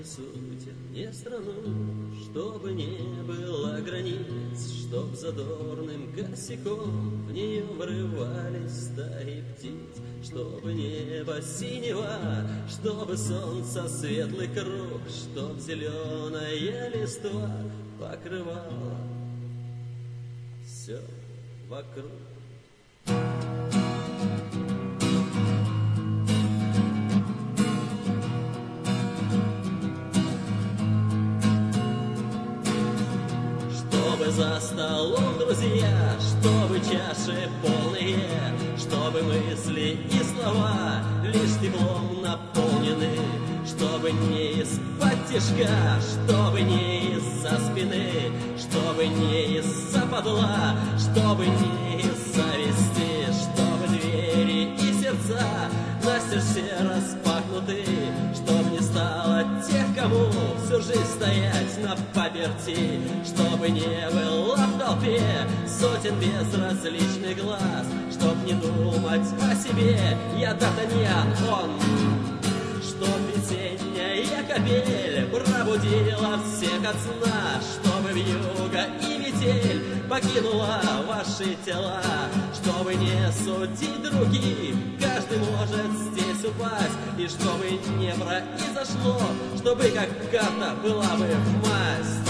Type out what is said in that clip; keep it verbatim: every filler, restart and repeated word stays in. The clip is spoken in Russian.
сути не страну, чтобы не было границ, чтоб задорным косяком в нее врывались стаи птиц, чтобы небо синего, чтобы солнца светлый круг, чтоб зеленая листва покрывала все вокруг. Чтобы за столом друзья, чтобы чаши полные, чтобы мысли и слова лишь теплом наполнены, чтобы не из-под тишка, чтобы не из-за спины, чтобы не из-за подла, чтобы не из зависти, чтобы двери и сердца настежь все распахнуты, чтоб не стало тех, кому всю жизнь стоять на паперти, чтобы не было в толпе сотен безразличных глаз, чтоб не думать о себе, я д'Артаньян, он, чтоб весенняя капель пробудила всех от сна, чтобы вьюга и метель покинула ваши тела, чтобы не судить других, каждый может здесь упасть, и чтобы не произошло, чтобы как карта была бы в масть.